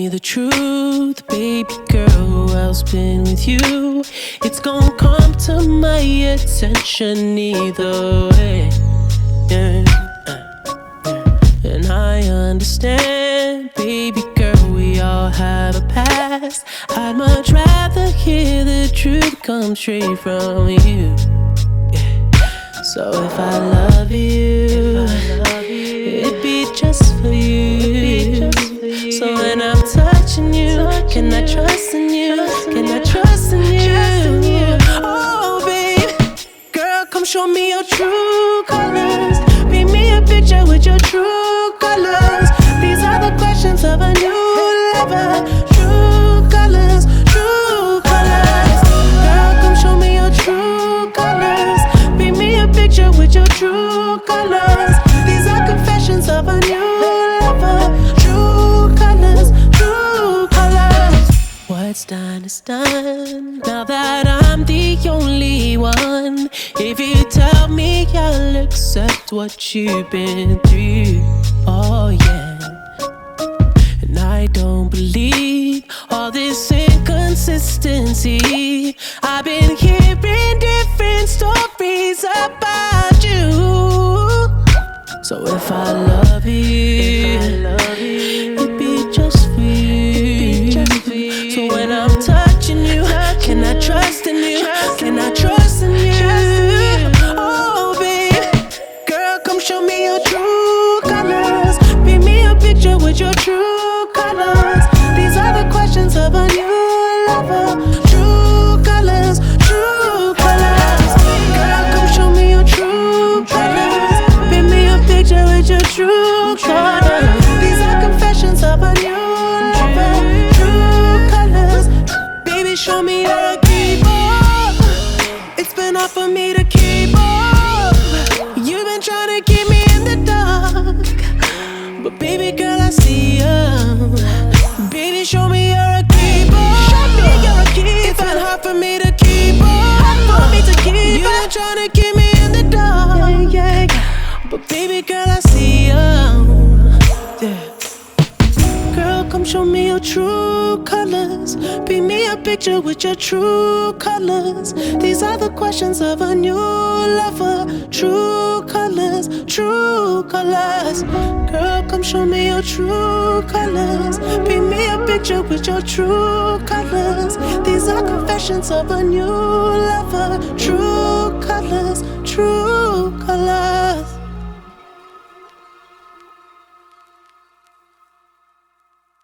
me the truth, baby girl, who else been with you? It's gonna come to my attention either way. Yeah. And I understand, baby girl, we all have a past. I'd much rather hear the truth come straight from you. So if I love you, it'd be just for you. So when I'm touching you, can I trust in you? Can I trust in you? Oh, babe, girl, come show me your true colors. Paint me a picture with your true colors. These are the questions of a new lover. True colors, true colors. Girl, come show me your true colors. Paint me a picture with your true colors. These are confessions of a new lover. True colors, true colors. What's done is done. Now that I'm the only one, if you tell me I'll accept what you've been through, oh yeah. And I don't believe all this inconsistency. I've been hearing different stories about you. So if I love you, it'd be just for you. So when I'm touching you, can I trust in you? Can I trust in you? Oh, babe, girl, come show me your true colors. Paint me a picture with your true colors. These are the questions of a new lover. True colors, true colors. Girl, come show me your true colors. Paint me a picture with your true colors. These are confessions of a new lover. True colors. Baby, show me you're a keeper. It's been hard for me to keep up. You've been trying to keep me in the dark, but baby girl, I see you. Baby, show me you're a keeper. Show me you're a keeper. It's been hard for me to keep up. For me to keep up. You've been trying to keep me in the dark, yeah. But baby girl, I see you. Yeah. Girl, come show me your true colors. Paint me a picture with your true colors. These are the questions of a new lover. True colors, true colors. Girl, come show me your true colors. Paint me a picture with your true colors. These are confessions of a new lover. True colors,